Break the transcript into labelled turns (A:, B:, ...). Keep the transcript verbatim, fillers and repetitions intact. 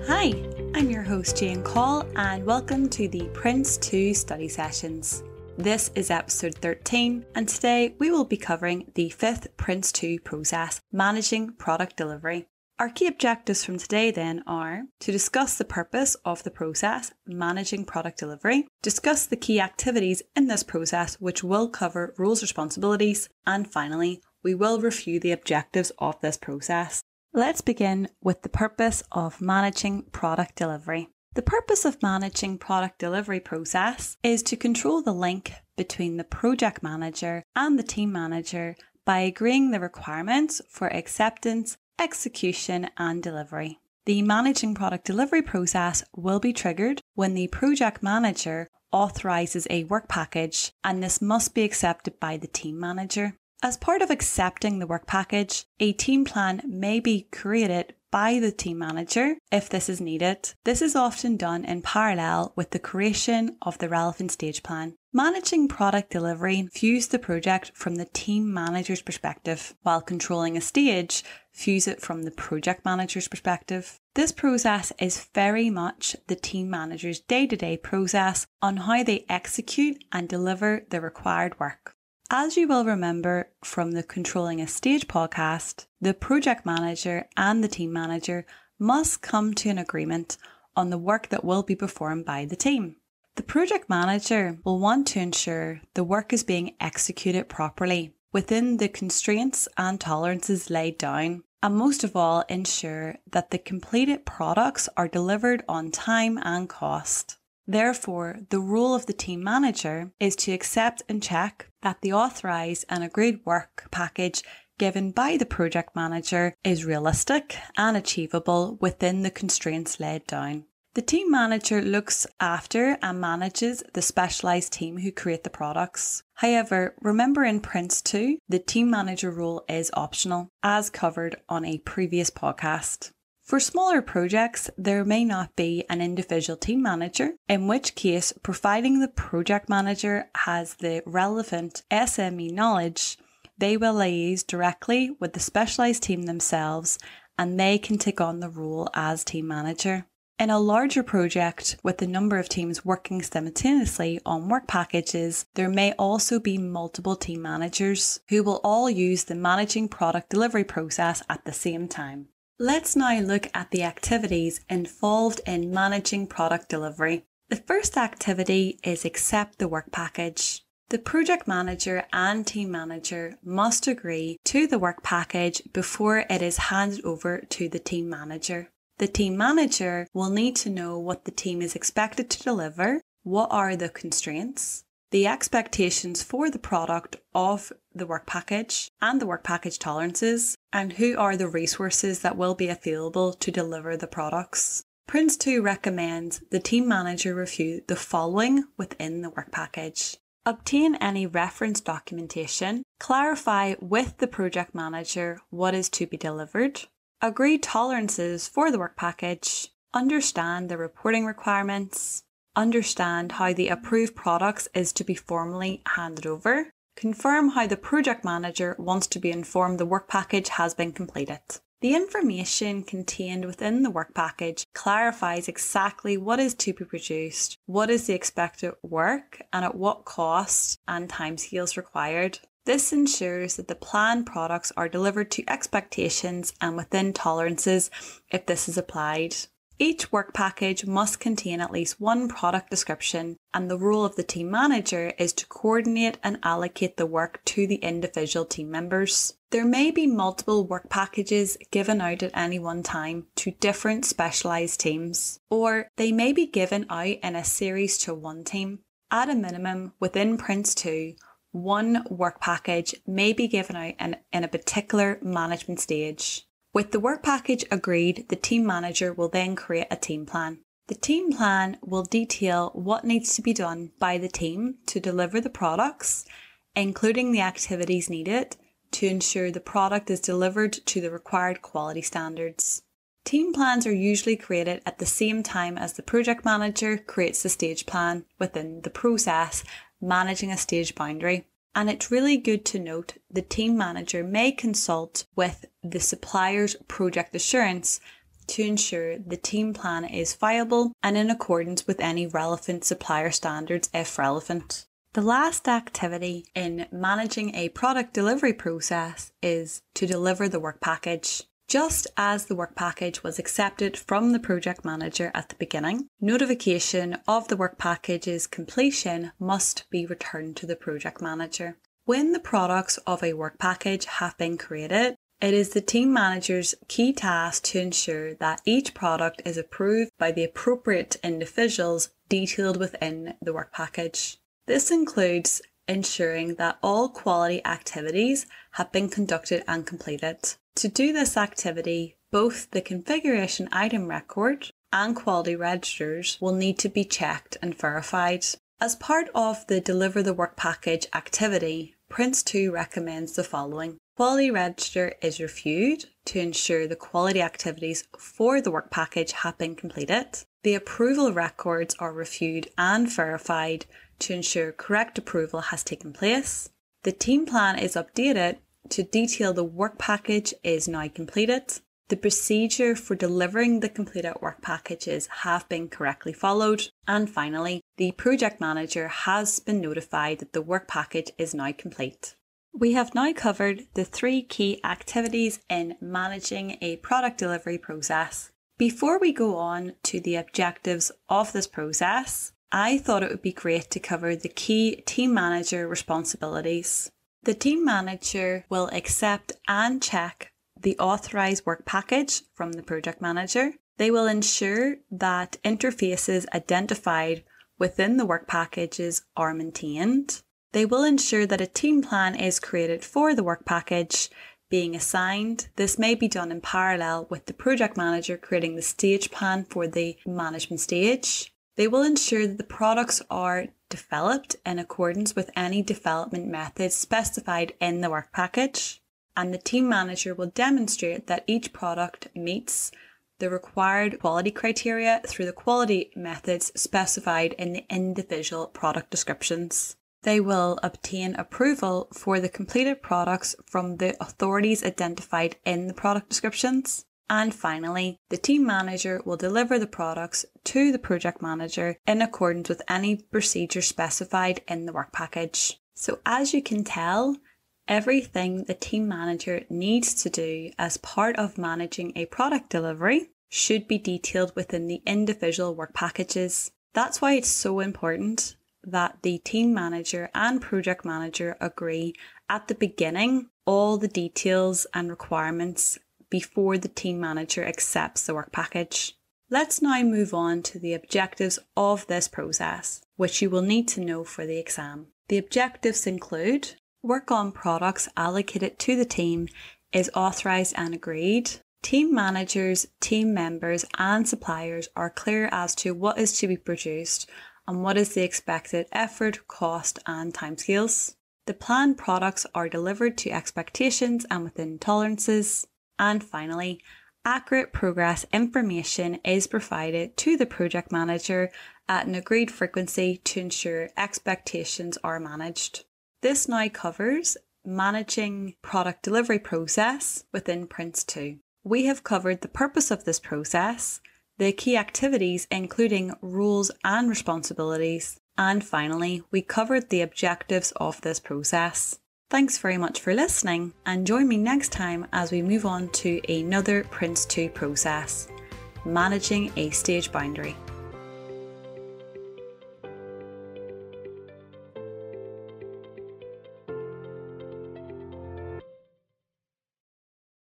A: Hi, I'm your host Jane Call and welcome to the Prince two study sessions. This is episode thirteen and today we will be covering the fifth Prince two process, managing product delivery. Our key objectives from today then are to discuss the purpose of the process, managing product delivery, discuss the key activities in this process which will cover roles, responsibilities, and finally we will review the objectives of this process. Let's begin with the purpose of managing product delivery. The purpose of managing product delivery process is to control the link between the project manager and the team manager by agreeing the requirements for acceptance, execution and delivery. The managing product delivery process will be triggered when the project manager authorises a work package, and this must be accepted by the team manager. As part of accepting the work package, a team plan may be created by the team manager if this is needed. This is often done in parallel with the creation of the relevant stage plan. Managing product delivery views the project from the team manager's perspective, while controlling a stage views it from the project manager's perspective. This process is very much the team manager's day-to-day process on how they execute and deliver the required work. As you will remember from the Controlling a Stage podcast, the project manager and the team manager must come to an agreement on the work that will be performed by the team. The project manager will want to ensure the work is being executed properly within the constraints and tolerances laid down, and most of all ensure that the completed products are delivered on time and cost. Therefore, the role of the team manager is to accept and check that the authorised and agreed work package given by the project manager is realistic and achievable within the constraints laid down. The team manager looks after and manages the specialised team who create the products. However, remember in Prince two, the team manager role is optional, as covered on a previous podcast. For smaller projects, there may not be an individual team manager, in which case, providing the project manager has the relevant S M E knowledge, they will liaise directly with the specialised team themselves and they can take on the role as team manager. In a larger project with a number of teams working simultaneously on work packages, there may also be multiple team managers who will all use the managing product delivery process at the same time. Let's now look at the activities involved in managing product delivery. The first activity is accept the work package. The project manager and team manager must agree to the work package before it is handed over to the team manager. The team manager will need to know what the team is expected to deliver, what are the constraints, the expectations for the product of the work package and the work package tolerances, and who are the resources that will be available to deliver the products. Prince two recommends the team manager review the following within the work package. Obtain any reference documentation, clarify with the project manager what is to be delivered, agree tolerances for the work package, understand the reporting requirements, understand how the approved products is to be formally handed over, confirm how the project manager wants to be informed the work package has been completed. The information contained within the work package clarifies exactly what is to be produced, what is the expected work, and at what cost and timescales required. This ensures that the planned products are delivered to expectations and within tolerances if this is applied. Each work package must contain at least one product description, and the role of the team manager is to coordinate and allocate the work to the individual team members. There may be multiple work packages given out at any one time to different specialised teams, or they may be given out in a series to one team. At a minimum, within Prince two, one work package may be given out in, in a particular management stage. With the work package agreed, the team manager will then create a team plan. The team plan will detail what needs to be done by the team to deliver the products, including the activities needed to ensure the product is delivered to the required quality standards. Team plans are usually created at the same time as the project manager creates the stage plan within the process, managing a stage boundary. And it's really good to note the team manager may consult with the supplier's project assurance to ensure the team plan is viable and in accordance with any relevant supplier standards if relevant. The last activity in managing a product delivery process is to deliver the work package. Just as the work package was accepted from the project manager at the beginning, notification of the work package's completion must be returned to the project manager. When the products of a work package have been created, it is the team manager's key task to ensure that each product is approved by the appropriate individuals detailed within the work package. This includes ensuring that all quality activities have been conducted and completed. To do this activity, both the configuration item record and quality registers will need to be checked and verified. As part of the Deliver the Work Package activity, Prince two recommends the following. Quality register is reviewed to ensure the quality activities for the work package have been completed. The approval records are reviewed and verified to ensure correct approval has taken place. The team plan is updated to detail the work package is now completed. The procedure for delivering the completed work packages have been correctly followed. And finally, the project manager has been notified that the work package is now complete. We have now covered the three key activities in managing a product delivery process. Before we go on to the objectives of this process, I thought it would be great to cover the key team manager responsibilities. The team manager will accept and check the authorized work package from the project manager. They will ensure that interfaces identified within the work packages are maintained. They will ensure that a team plan is created for the work package being assigned. This may be done in parallel with the project manager creating the stage plan for the management stage. They will ensure that the products are developed in accordance with any development methods specified in the work package. And the team manager will demonstrate that each product meets the required quality criteria through the quality methods specified in the individual product descriptions. They will obtain approval for the completed products from the authorities identified in the product descriptions. And finally, the team manager will deliver the products to the project manager in accordance with any procedure specified in the work package. So as you can tell, everything the team manager needs to do as part of managing a product delivery should be detailed within the individual work packages. That's why it's so important that the team manager and project manager agree at the beginning all the details and requirements before the team manager accepts the work package. Let's now move on to the objectives of this process, which you will need to know for the exam. The objectives include work on products allocated to the team is authorised and agreed. Team managers, team members and suppliers are clear as to what is to be produced and what is the expected effort, cost and timescales. The planned products are delivered to expectations and within tolerances. And finally, accurate progress information is provided to the project manager at an agreed frequency to ensure expectations are managed. This now covers managing product delivery process within Prince two. We have covered the purpose of this process, the key activities including roles and responsibilities, and finally, we covered the objectives of this process. Thanks very much for listening and join me next time as we move on to another Prince two process, managing a stage boundary.